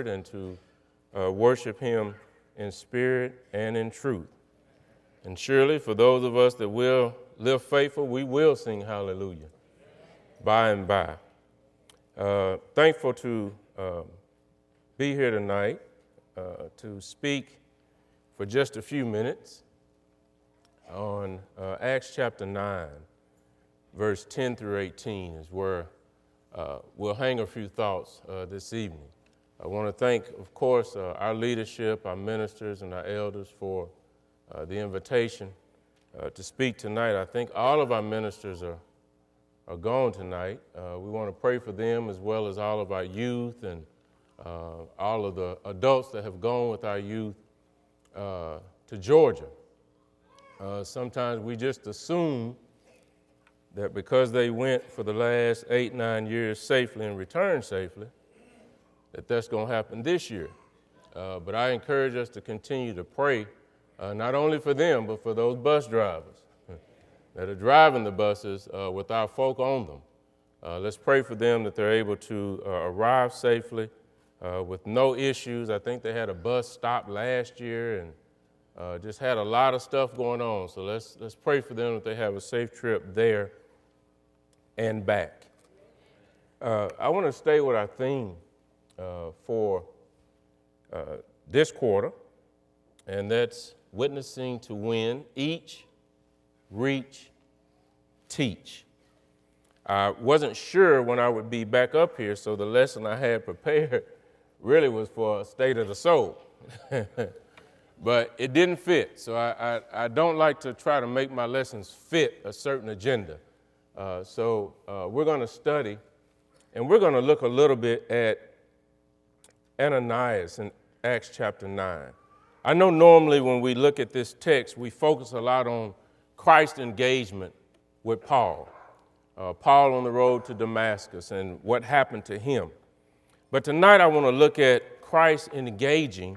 word and to worship him in spirit and in truth. And surely for those of us that will live faithful, we will sing hallelujah by and by. Thankful to be here tonight to speak for just a few minutes on Acts chapter 9, verse 10 through 18 is where we'll hang a few thoughts this evening. I want to thank, of course, our leadership, our ministers, and our elders for the invitation to speak tonight. I think all of our ministers are gone tonight. We want to pray for them as well as all of our youth and all of the adults that have gone with our youth to Georgia. Sometimes we just assume that because they went for the last 8-9 years safely and returned safely, that that's going to happen this year. But I encourage us to continue to pray, not only for them, but for those bus drivers that are driving the buses with our folk on them. Let's pray for them that they're able to arrive safely with no issues. I think they had a bus stop last year and just had a lot of stuff going on. So let's pray for them that they have a safe trip there and back. I want to stay with our theme for this quarter, and that's witnessing to win, each, reach, teach. I wasn't sure when I would be back up here, so the lesson I had prepared really was for a state of the soul. But it didn't fit, so I don't like to try to make my lessons fit a certain agenda. So we're going to study, and we're going to look a little bit at Ananias in Acts chapter 9. I know normally when we look at this text, we focus a lot on Christ's engagement with Paul. Paul on the road to Damascus and what happened to him. But tonight I want to look at Christ engaging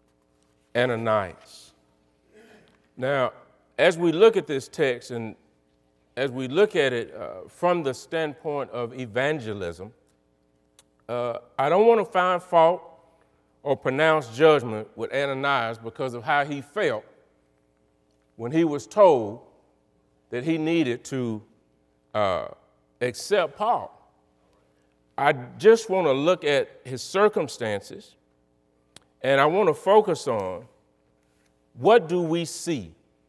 Ananias. Now, as we look at this text and as we look at it from the standpoint of evangelism, I don't want to find fault or pronounce judgment with Ananias because of how he felt when he was told that he needed to accept Paul. I just want to look at his circumstances, and I want to focus on what do we see?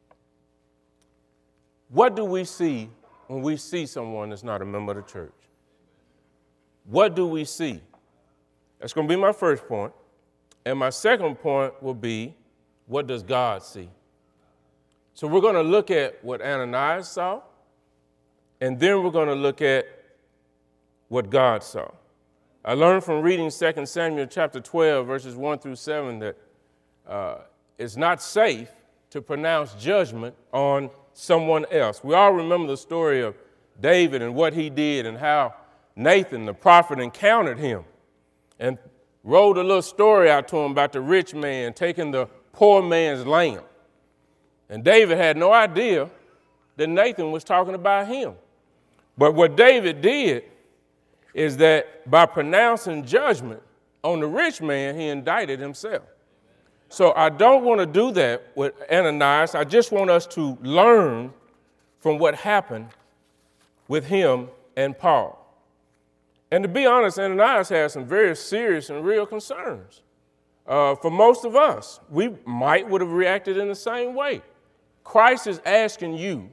What do we see when we see someone that's not a member of the church? What do we see? That's going to be my first point. And my second point will be, what does God see? So we're going to look at what Ananias saw, and then we're going to look at what God saw. I learned from reading 2 Samuel chapter 12, verses 1 through 7, that it's not safe to pronounce judgment on someone else. We all remember the story of David and what he did and how Nathan, the prophet, encountered him and wrote a little story out to him about the rich man taking the poor man's lamb. And David had no idea that Nathan was talking about him. But what David did is that by pronouncing judgment on the rich man, he indicted himself. So I don't want to do that with Ananias. I just want us to learn from what happened with him and Paul. And to be honest, Ananias had some very serious and real concerns. For most of us, we would have reacted in the same way. Christ is asking you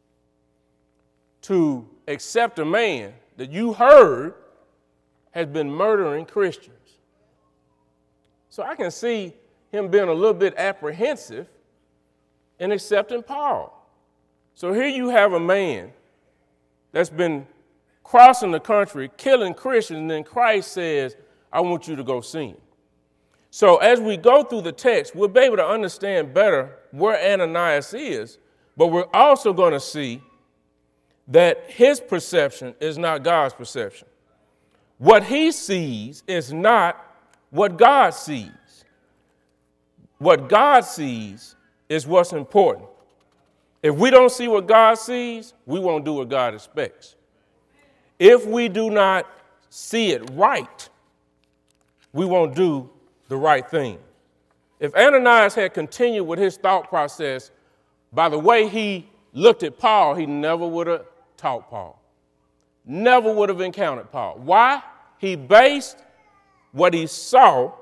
to accept a man that you heard has been murdering Christians. So I can see him being a little bit apprehensive in accepting Paul. So here you have a man that's been crossing the country, killing Christians, and then Christ says, I want you to go see him. So as we go through the text, we'll be able to understand better where Ananias is, but we're also going to see that his perception is not God's perception. What he sees is not what God sees. What God sees is what's important. If we don't see what God sees, we won't do what God expects. If we do not see it right, we won't do the right thing. If Ananias had continued with his thought process, by the way he looked at Paul, he never would have taught Paul. Never would have encountered Paul. Why? He based what he saw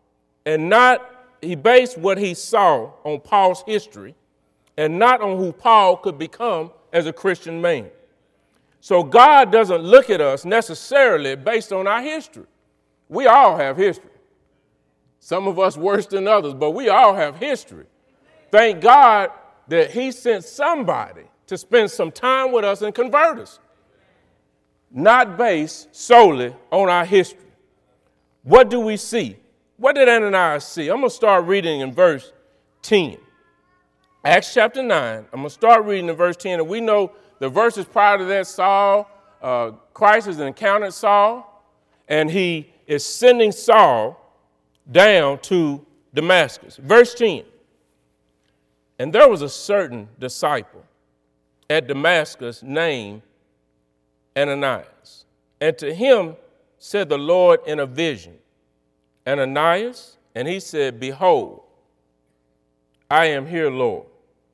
on Paul's history and not on who Paul could become as a Christian man. So God doesn't look at us necessarily based on our history. We all have history. Some of us worse than others, but we all have history. Thank God that he sent somebody to spend some time with us and convert us, not based solely on our history. What do we see? What did Ananias see? I'm going to start reading in verse 10. Acts chapter 9. I'm going to start reading in verse 10. And we know the verses prior to that, Christ has encountered Saul, and he is sending Saul down to Damascus. Verse 10. And there was a certain disciple at Damascus named Ananias. And to him said the Lord in a vision, Ananias, and he said, Behold, I am here, Lord.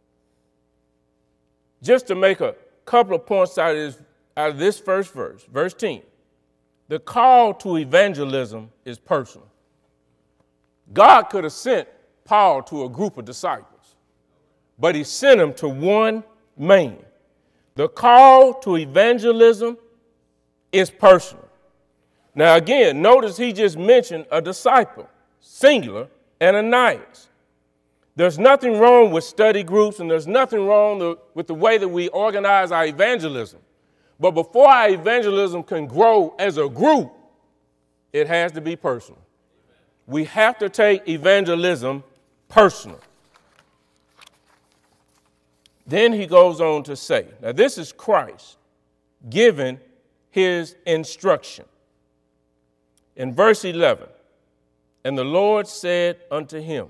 Just to make a couple of points out of this first verse, verse 10, the call to evangelism is personal. God could have sent Paul to a group of disciples, but he sent him to one man. The call to evangelism is personal. Now, again, notice he just mentioned a disciple, singular, Ananias. There's nothing wrong with study groups, and there's nothing wrong with the way that we organize our evangelism. But before our evangelism can grow as a group, it has to be personal. We have to take evangelism personal. Then he goes on to say, now this is Christ giving his instruction. In verse 11, and the Lord said unto him,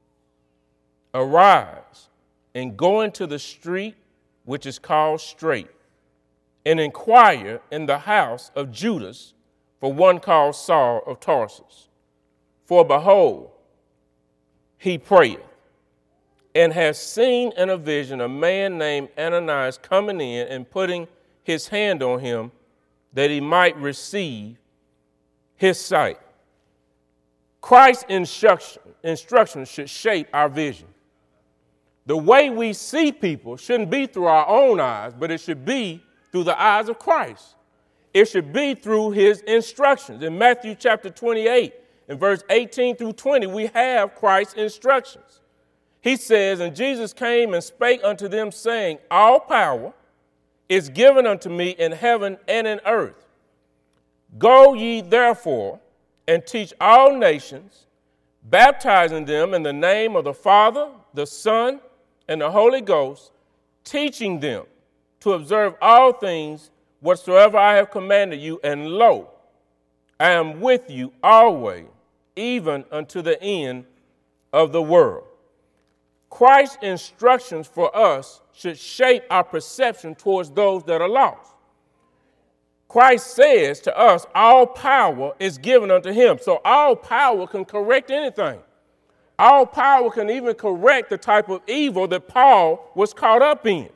Arise and go into the street which is called Straight, and inquire in the house of Judas for one called Saul of Tarsus. For behold, he prayeth, and has seen in a vision a man named Ananias coming in and putting his hand on him that he might receive his sight. Christ's instructions should shape our vision. The way we see people shouldn't be through our own eyes, but it should be through the eyes of Christ. It should be through his instructions. In Matthew chapter 28, in verse 18 through 20, we have Christ's instructions. He says, And Jesus came and spake unto them, saying, All power is given unto me in heaven and in earth. Go ye therefore and teach all nations, baptizing them in the name of the Father, the Son, and the Holy Ghost, teaching them to observe all things whatsoever I have commanded you, and lo, I am with you always, even unto the end of the world. Christ's instructions for us should shape our perception towards those that are lost. Christ says to us, all power is given unto him. So all power can correct anything. All power can even correct the type of evil that Paul was caught up in.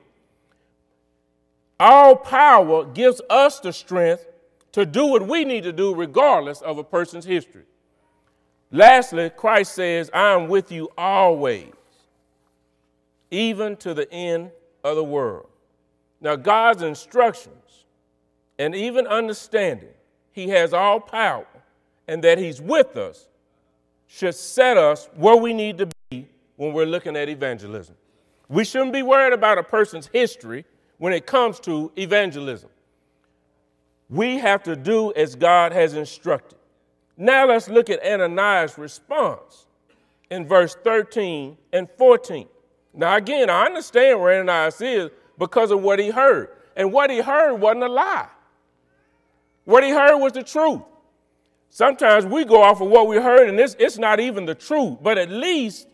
All power gives us the strength to do what we need to do regardless of a person's history. Lastly, Christ says, I am with you always, even to the end of the world. Now, God's instructions and even understanding he has all power and that he's with us should set us where we need to be when we're looking at evangelism. We shouldn't be worried about a person's history when it comes to evangelism. We have to do as God has instructed. Now let's look at Ananias' response in verse 13 and 14. Now again, I understand where Ananias is because of what he heard. And what he heard wasn't a lie. What he heard was the truth. Sometimes we go off of what we heard and it's not even the truth. But at least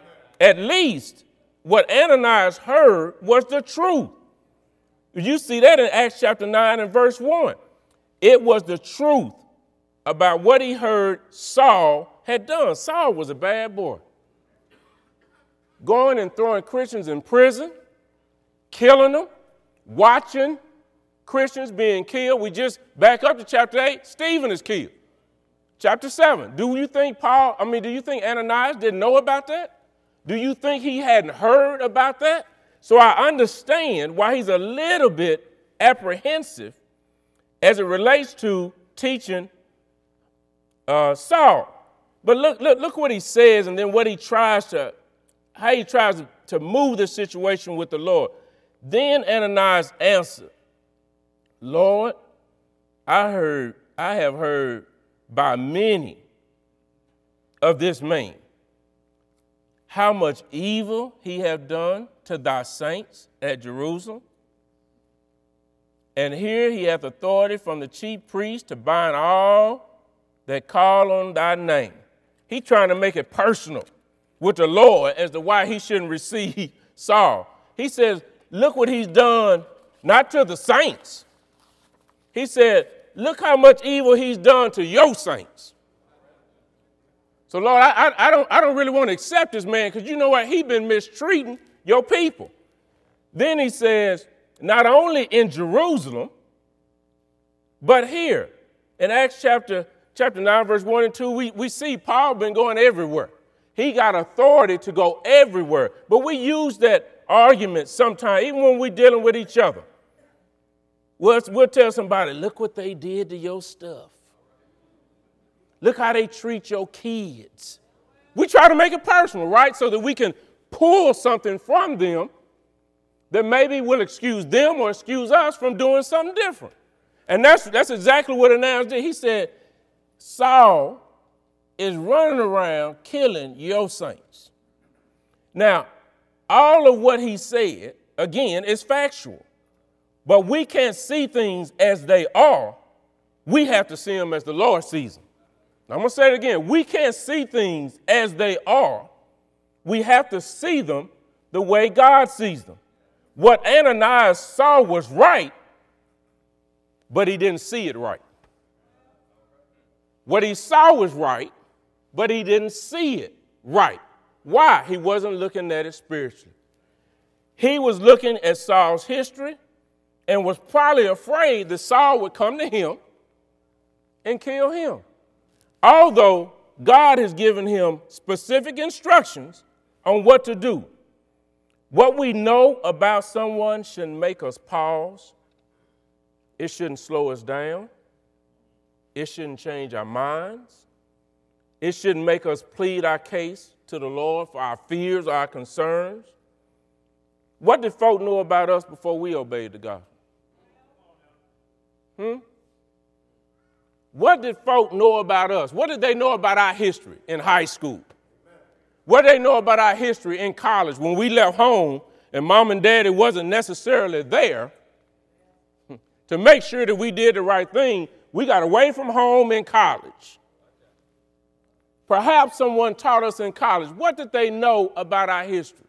what Ananias heard was the truth. You see that in Acts chapter 9 and verse 1. It was the truth about what he heard Saul had done. Saul was a bad boy. Going and throwing Christians in prison, killing them, watching Christians being killed. We just back up to chapter 8, Stephen is killed. Chapter 7, do you think Ananias didn't know about that? Do you think he hadn't heard about that? So I understand why he's a little bit apprehensive as it relates to teaching Saul. But look what he says, and then how he tries to move the situation with the Lord. Then Ananias answered, Lord, I have heard by many of this man how much evil he hath done to thy saints at Jerusalem. And here he hath authority from the chief priest to bind all that call on thy name. He's trying to make it personal with the Lord as to why he shouldn't receive Saul. He says, look what he's done, not to the saints. He said, look how much evil he's done to your saints. So, Lord, I don't really want to accept this man because you know what? He's been mistreating your people. Then he says, not only in Jerusalem, but here. In Acts chapter 9, verse 1 and 2, we see Paul been going everywhere. He got authority to go everywhere. But we use that argument sometimes, even when we're dealing with each other. We'll tell somebody, look what they did to your stuff. Look how they treat your kids. We try to make it personal, right? So that we can pull something from them that maybe will excuse them or excuse us from doing something different. And that's exactly what Ananias did. He said, Saul is running around killing your saints. Now, all of what he said, again, is factual. But we can't see things as they are. We have to see them as the Lord sees them. Now, I'm going to say it again. We can't see things as they are. We have to see them the way God sees them. What Ananias saw was right, but he didn't see it right. What he saw was right, but he didn't see it right. Why? He wasn't looking at it spiritually. He was looking at Saul's history and was probably afraid that Saul would come to him and kill him. Although God has given him specific instructions on what to do. What we know about someone shouldn't make us pause. It shouldn't slow us down. It shouldn't change our minds. It shouldn't make us plead our case to the Lord for our fears or our concerns. What did folk know about us before we obeyed the gospel? What did folk know about us? What did they know about our history in high school? What did they know about our history in college when we left home and mom and daddy wasn't necessarily there to make sure that we did the right thing? We got away from home in college. Perhaps someone taught us in college. What did they know about our history?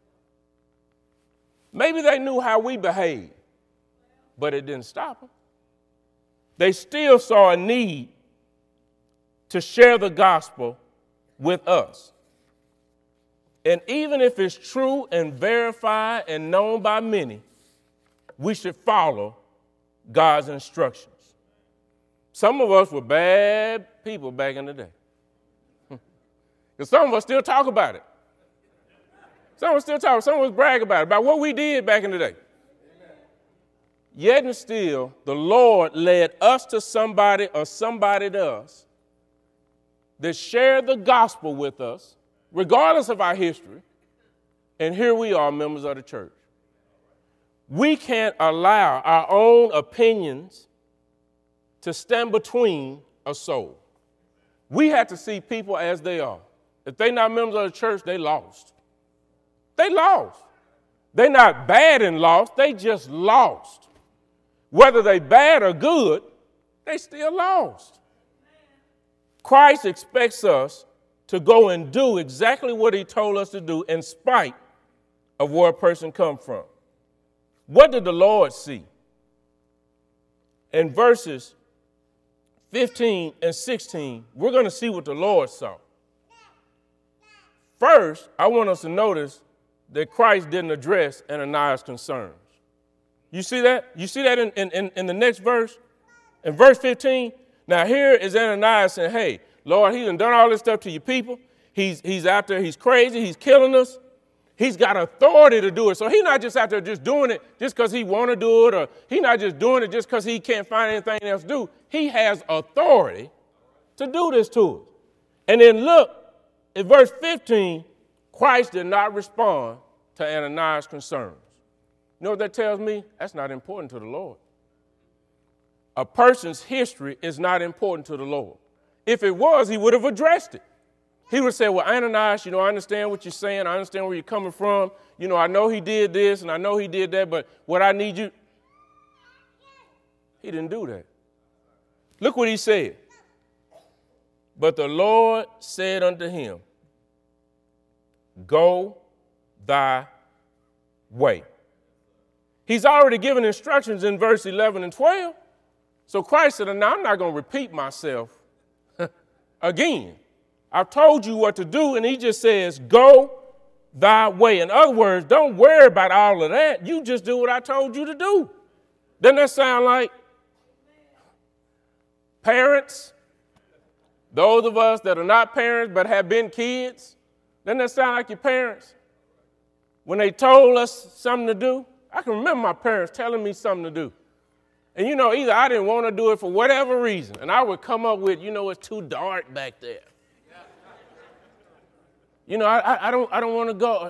Maybe they knew how we behaved, but it didn't stop them. They still saw a need to share the gospel with us. And even if it's true and verified and known by many, we should follow God's instructions. Some of us were bad people back in the day. Because some of us still talk about it. Some of us brag about what we did back in the day. Yet and still, the Lord led us to somebody or somebody to us that shared the gospel with us, regardless of our history, and here we are, members of the church. We can't allow our own opinions to stand between a soul. We have to see people as they are. If they're not members of the church, they lost. They lost. They're not bad and lost, they just lost. Whether they bad or good, they still lost. Christ expects us to go and do exactly what he told us to do in spite of where a person come from. What did the Lord see? In verses 15 and 16, we're going to see what the Lord saw. First, I want us to notice that Christ didn't address Ananias' concerns. You see that? You see that in the next verse? In verse 15, now here is Ananias saying, hey, Lord, he done all this stuff to your people. He's out there, he's crazy, he's killing us. He's got authority to do it. So he's not just out there just doing it just because he want to do it, or he's not just doing it just because he can't find anything else to do. He has authority to do this to us. And then look, in verse 15, Christ did not respond to Ananias' concerns. You know what that tells me? That's not important to the Lord. A person's history is not important to the Lord. If it was, he would have addressed it. He would say, well, Ananias, I understand what you're saying. I understand where you're coming from. I know he did this and I know he did that, but what I need you. He didn't do that. Look what he said. But the Lord said unto him, go thy way. He's already given instructions in verse 11 and 12. So Christ said, now I'm not going to repeat myself again. I've told you what to do, and he just says, go thy way. In other words, don't worry about all of that. You just do what I told you to do. Doesn't that sound like parents? Those of us that are not parents but have been kids, doesn't that sound like your parents? When they told us something to do, I can remember my parents telling me something to do. And either I didn't want to do it for whatever reason, and I would come up with, it's too dark back there. I don't want to go.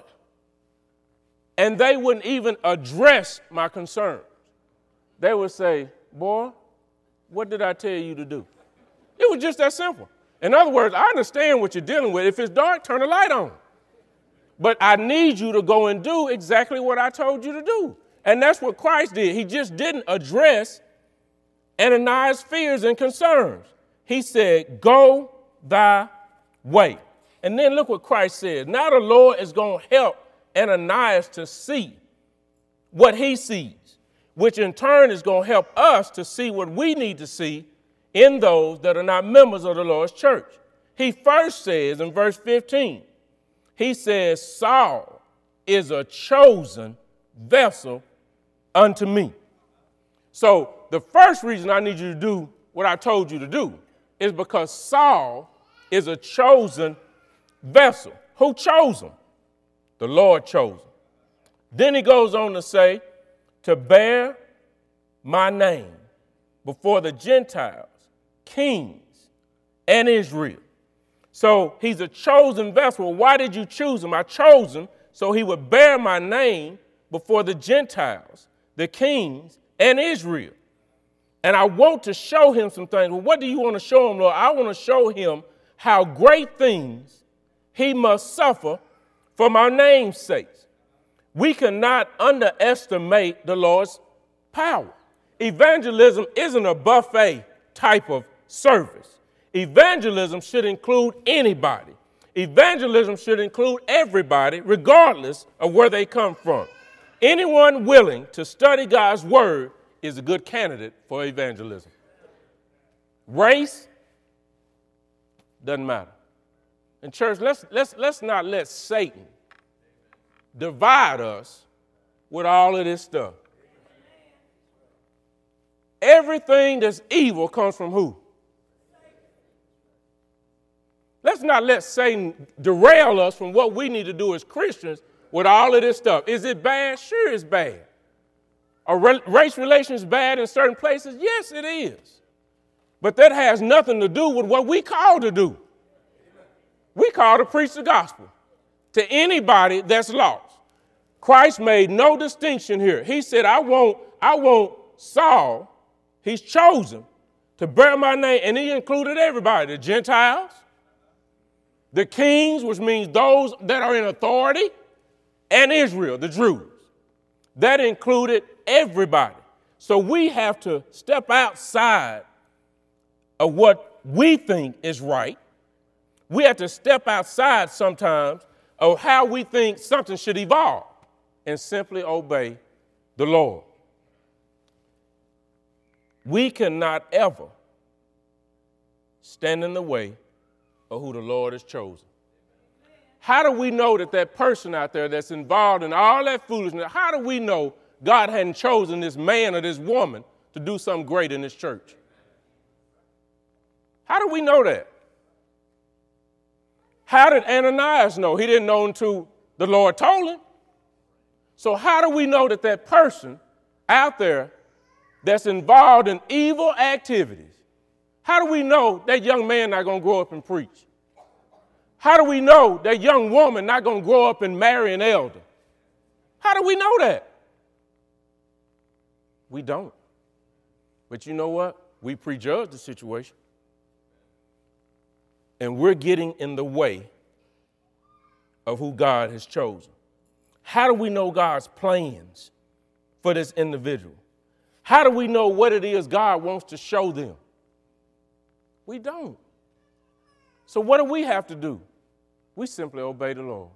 And they wouldn't even address my concerns. They would say, boy, what did I tell you to do? It was just that simple. In other words, I understand what you're dealing with. If it's dark, turn the light on. But I need you to go and do exactly what I told you to do. And that's what Christ did. He just didn't address Ananias' fears and concerns. He said, go thy way. And then look what Christ says. Now the Lord is going to help Ananias to see what he sees, which in turn is going to help us to see what we need to see in those that are not members of the Lord's church. He first says in verse 15, he says, Saul is a chosen vessel unto me. So the first reason I need you to do what I told you to do is because Saul is a chosen vessel. Who chose him? The Lord chose him. Then he goes on to say, to bear my name before the Gentiles, kings, and Israel. So he's a chosen vessel. Why did you choose him? I chose him so he would bear my name before the Gentiles, the kings, and Israel. And I want to show him some things. Well, what do you want to show him, Lord? I want to show him how great things he must suffer for my name's sake. We cannot underestimate the Lord's power. Evangelism isn't a buffet type of service. Evangelism should include anybody. Evangelism should include everybody, regardless of where they come from. Anyone willing to study God's word is a good candidate for evangelism. Race doesn't matter. And church, let's not let Satan divide us with all of this stuff. Everything that's evil comes from who? Let's not let Satan derail us from what we need to do as Christians with all of this stuff. Is it bad? Sure, it's bad. Are race relations bad in certain places? Yes, it is. But that has nothing to do with what we call to do. We call to preach the gospel to anybody that's lost. Christ made no distinction here. He said, I want Saul, he's chosen, to bear my name, and he included everybody, the Gentiles, the kings, which means those that are in authority, and Israel, the Jews. That included everybody. So we have to step outside of what we think is right. We have to step outside sometimes of how we think something should evolve and simply obey the Lord. We cannot ever stand in the way of who the Lord has chosen? How do we know that that person out there that's involved in all that foolishness, how do we know God hadn't chosen this man or this woman to do something great in this church? How do we know that? How did Ananias know? He didn't know until the Lord told him. So how do we know that that person out there that's involved in evil activities, how do we know that young man not going to grow up and preach? How do we know that young woman not going to grow up and marry an elder? How do we know that? We don't. But you know what? We prejudge the situation. And we're getting in the way of who God has chosen. How do we know God's plans for this individual? How do we know what it is God wants to show them? We don't. So what do we have to do? We simply obey the Lord.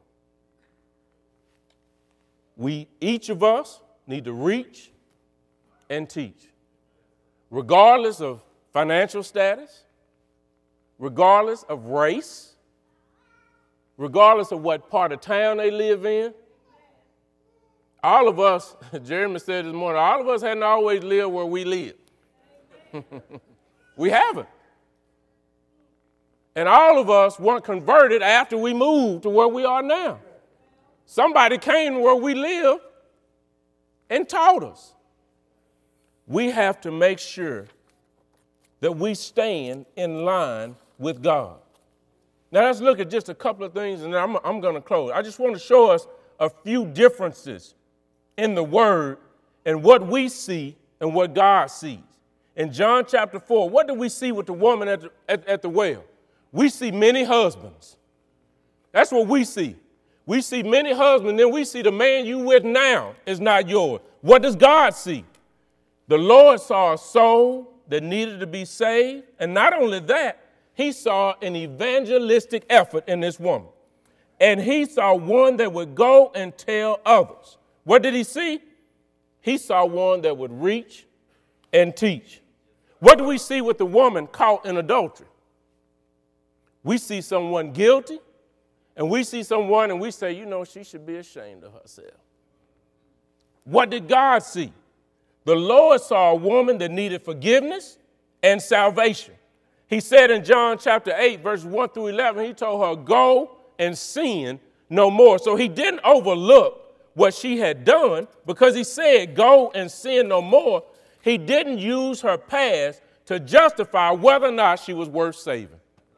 Each of us need to reach and teach, regardless of financial status, regardless of race, regardless of what part of town they live in. All of us, Jeremy said this morning, all of us hadn't always lived where we live. We haven't. And all of us weren't converted after we moved to where we are now. Somebody came where we live and taught us. We have to make sure that we stand in line with God. Now let's look at just a couple of things and then I'm going to close. I just want to show us a few differences in the Word and what we see and what God sees. In John chapter 4, what do we see with the woman at the well? We see many husbands. That's what we see. We see many husbands, then we see the man you with now is not yours. What does God see? The Lord saw a soul that needed to be saved, and not only that, he saw an evangelistic effort in this woman. And he saw one that would go and tell others. What did he see? He saw one that would reach and teach. What do we see with the woman caught in adultery? We see someone guilty, and we see someone and we say, you know, she should be ashamed of herself. What did God see? The Lord saw a woman that needed forgiveness and salvation. He said in John chapter 8, verses 1 through 11, he told her, go and sin no more. So he didn't overlook what she had done because he said, go and sin no more. He didn't use her past to justify whether or not she was worth saving.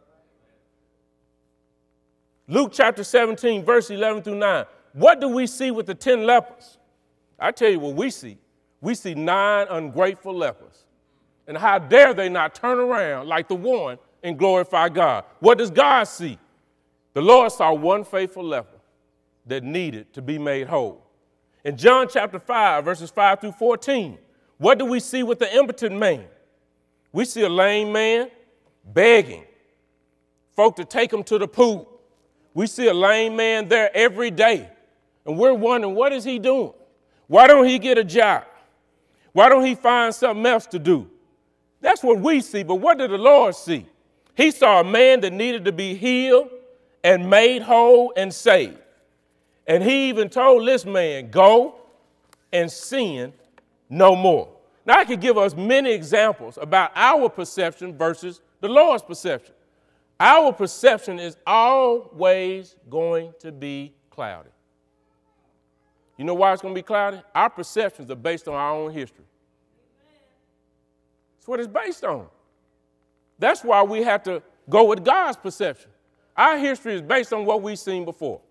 Luke chapter 17, verse 11 through 9. What do we see with the 10 lepers? I tell you what we see. We see 9 ungrateful lepers. And how dare they not turn around like the one and glorify God? What does God see? The Lord saw one faithful leper that needed to be made whole. In John chapter 5, verses 5 through 14, what do we see with the impotent man? We see a lame man begging folk to take him to the pool. We see a lame man there every day, and we're wondering, what is he doing? Why don't he get a job? Why don't he find something else to do? That's what we see, but what did the Lord see? He saw a man that needed to be healed and made whole and saved. And he even told this man, go and sin no more. Now, I could give us many examples about our perception versus the Lord's perception. Our perception is always going to be clouded. You know why it's going to be clouded? Our perceptions are based on our own history. That's what it's based on. That's why we have to go with God's perception. Our history is based on what we've seen before.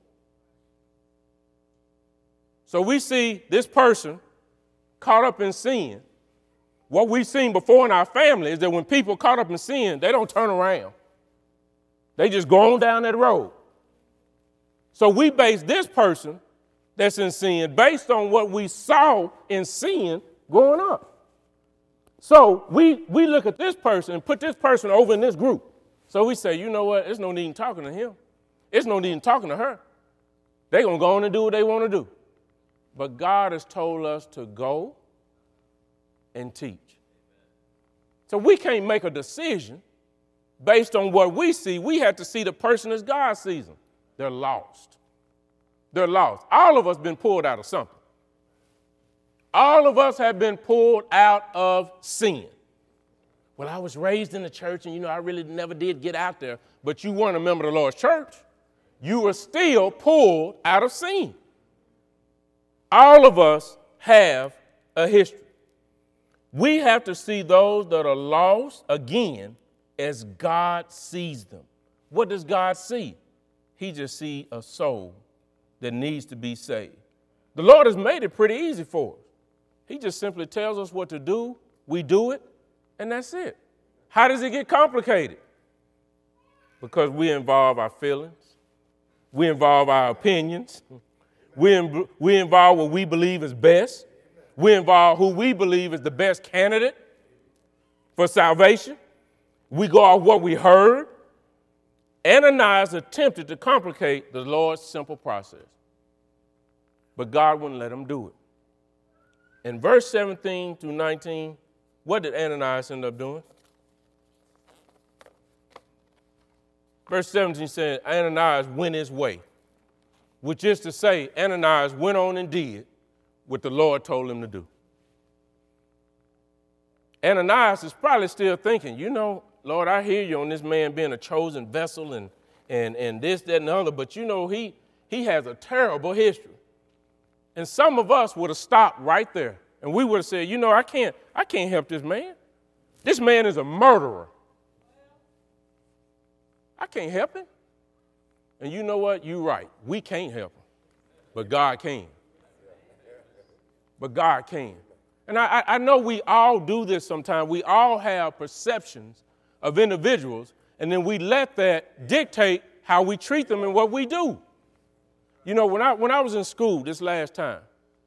So we see this person caught up in sin. What we've seen before in our family is that when people caught up in sin, they don't turn around. They just go on down that road. So we base this person that's in sin based on what we saw in sin growing up. So we look at this person and put this person over in this group. So we say, you know what? There's no need in talking to him. There's no need in talking to her. They're going to go on and do what they want to do. But God has told us to go and teach. So we can't make a decision based on what we see. We have to see the person as God sees them. They're lost. They're lost. All of us been pulled out of something. All of us have been pulled out of sin. Well, I was raised in the church and, I really never did get out there. But you weren't a member of the Lord's church. You were still pulled out of sin. All of us have a history. We have to see those that are lost, again, as God sees them. What does God see? He just sees a soul that needs to be saved. The Lord has made it pretty easy for us. He just simply tells us what to do. We do it, and that's it. How does it get complicated? Because we involve our feelings. We involve our opinions. We involve what we believe is best. We involve who we believe is the best candidate for salvation. We go off what we heard. Ananias attempted to complicate the Lord's simple process. But God wouldn't let him do it. In verse 17 through 19, what did Ananias end up doing? Verse 17 said, Ananias went his way, which is to say, Ananias went on and did what the Lord told him to do. Ananias is probably still thinking, Lord, I hear you on this man being a chosen vessel and this, that, and the other, but he has a terrible history. And some of us would have stopped right there, and we would have said, I can't help this man. This man is a murderer. I can't help him. And you know what? You're right. We can't help him, but God can. But God can. And I know we all do this sometimes. We all have perceptions of individuals, and then we let that dictate how we treat them and what we do. When I was in school this last time,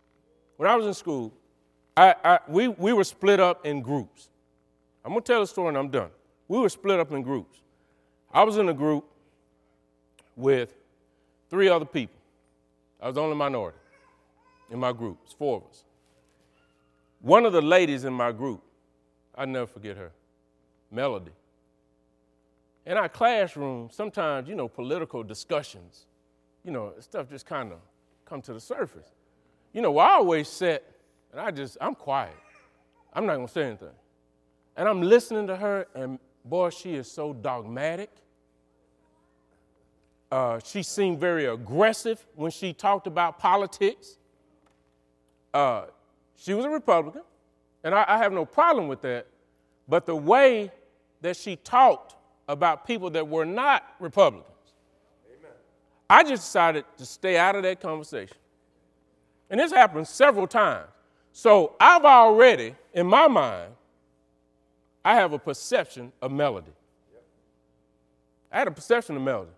we were split up in groups. I'm going to tell the story and I'm done. We were split up in groups. I was in a group with 3 other people. I was the only minority in my group. It's 4 of us. One of the ladies in my group, I'll never forget her, Melody. In our classroom, sometimes, political discussions, stuff just kind of come to the surface. I always sit and I'm quiet. I'm not going to say anything. And I'm listening to her, and boy, she is so dogmatic. She seemed very aggressive when she talked about politics. She was a Republican, and I have no problem with that. But the way that she talked about people that were not Republicans, amen, I just decided to stay out of that conversation. And this happened several times. So I've already, in my mind, I have a perception of Melody. I had a perception of Melody.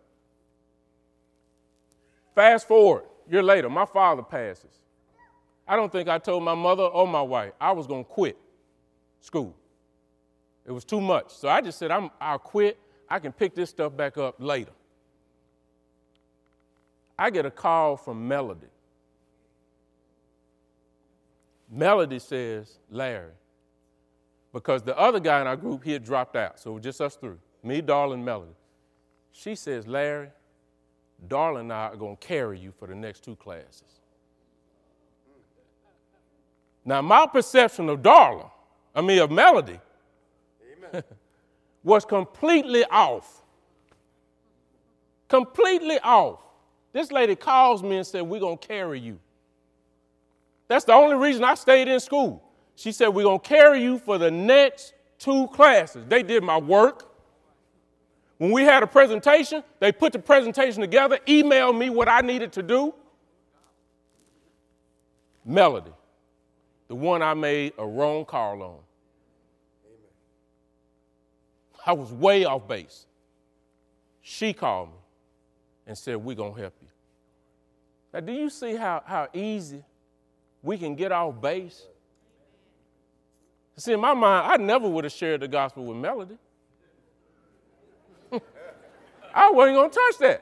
Fast forward, a year later, my father passes. I don't think I told my mother or my wife I was going to quit school. It was too much. So I just said, I'll quit. I can pick this stuff back up later. I get a call from Melody. Melody says, Larry, because the other guy in our group, he had dropped out. So it was just us 3, me, Darla, and Melody. She says, Larry, Darla and I are going to carry you for the next 2 classes. Now, my perception of Melody, was completely off. Completely off. This lady calls me and said, we're going to carry you. That's the only reason I stayed in school. She said, we're going to carry you for the next 2 classes. They did my work. When we had a presentation, they put the presentation together, emailed me what I needed to do. Melody, the one I made a wrong call on. I was way off base. She called me and said, we're going to help you. Now, do you see how easy we can get off base? See, in my mind, I never would have shared the gospel with Melody. I wasn't going to touch that.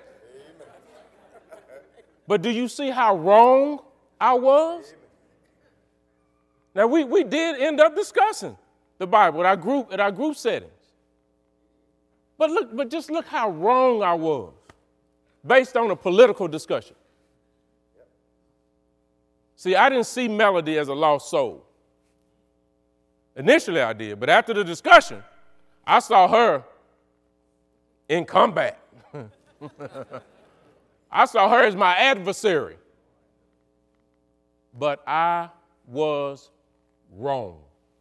But do you see how wrong I was? Now, we did end up discussing the Bible at our group settings. But just look how wrong I was based on a political discussion. See, I didn't see Melody as a lost soul. Initially I did, but after the discussion, I saw her in combat. I saw her as my adversary. But I was wrong.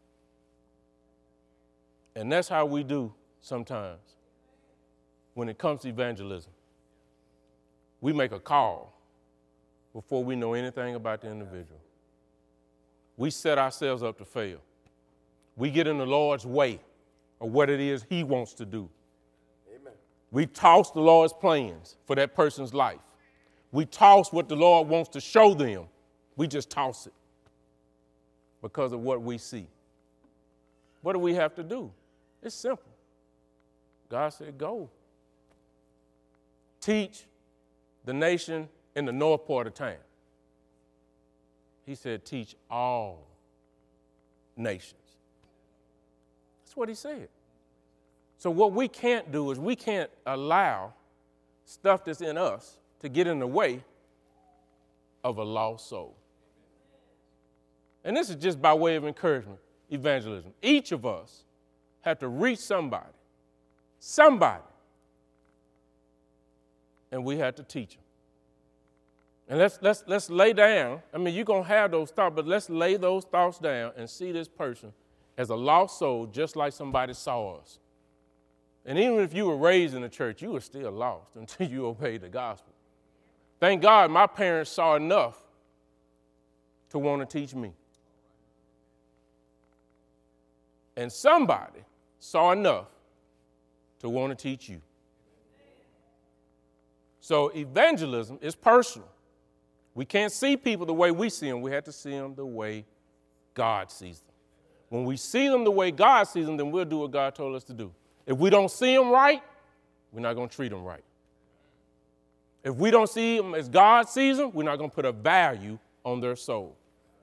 And that's how we do sometimes when it comes to evangelism. We make a call before we know anything about the individual. We set ourselves up to fail. We get in the Lord's way of what it is he wants to do. Amen. We toss the Lord's plans for that person's life. We toss what the Lord wants to show them. We just toss it because of what we see. What do we have to do? It's simple. God said, go. Teach the nation in the north part of town. He said, teach all nations. That's what he said. So what we can't do is we can't allow stuff that's in us to get in the way of a lost soul. And this is just by way of encouragement, evangelism. Each of us have to reach somebody, and we have to teach them. And let's lay down. I mean, you're going to have those thoughts, but let's lay those thoughts down and see this person as a lost soul, just like somebody saw us. And even if you were raised in the church, you were still lost until you obeyed the gospel. Thank God my parents saw enough to want to teach me. And somebody saw enough to want to teach you. So evangelism is personal. We can't see people the way we see them. We have to see them the way God sees them. When we see them the way God sees them, then we'll do what God told us to do. If we don't see them right, we're not going to treat them right. If we don't see them as God sees them, we're not going to put a value on their soul.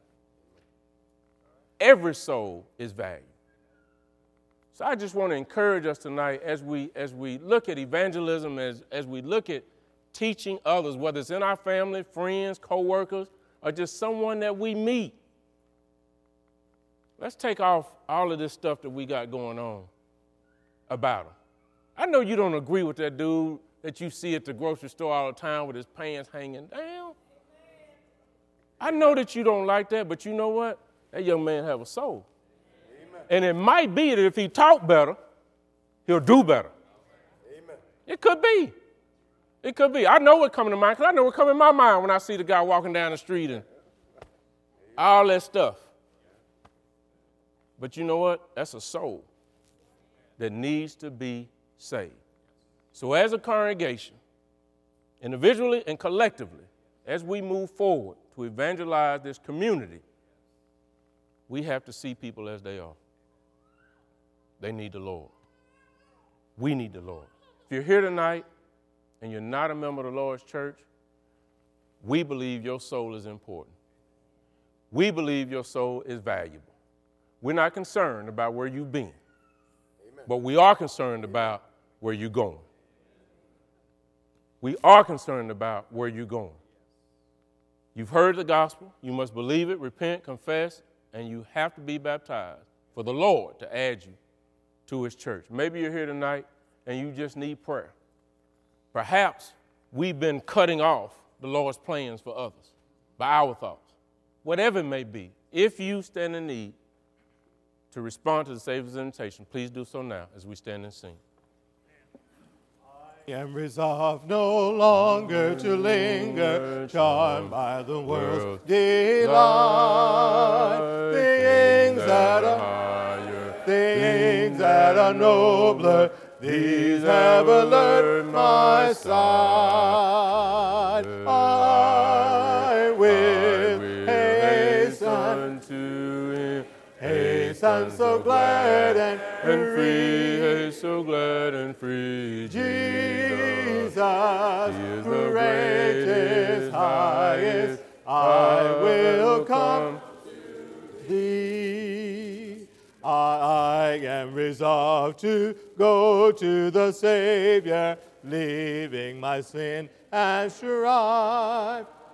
Every soul is valued. So I just want to encourage us tonight as we look at evangelism, as we look at teaching others, whether it's in our family, friends, co-workers, or just someone that we meet. Let's take off all of this stuff that we got going on about them. I know you don't agree with that dude that you see at the grocery store all the time with his pants hanging down. I know that you don't like that, but you know what? That young man have a soul. Amen. And it might be that if he talk better, he'll do better. Amen. It could be. It could be. I know what coming to mind, because I know what coming in my mind when I see the guy walking down the street and all that stuff. But you know what? That's a soul that needs to be saved. So as a congregation, individually and collectively, as we move forward to evangelize this community, we have to see people as they are. They need the Lord. We need the Lord. If you're here tonight and you're not a member of the Lord's church, we believe your soul is important. We believe your soul is valuable. We're not concerned about where you've been, Amen. But we are concerned about where you're going. We are concerned about where you're going. You've heard the gospel. You must believe it, repent, confess, and you have to be baptized for the Lord to add you to his church. Maybe you're here tonight and you just need prayer. Perhaps we've been cutting off the Lord's plans for others by our thoughts. Whatever it may be, if you stand in need to respond to the Savior's invitation, please do so now as we stand and sing. I am resolved no longer to linger, charmed by the world's delight. Things that are higher, things that are nobler, these have allured my sight. I will hasten to him, hasten so glad and free, so glad and free. Jesus, greatest, highest, I will come to thee. I am resolved to go to the Savior, leaving my sin and strife.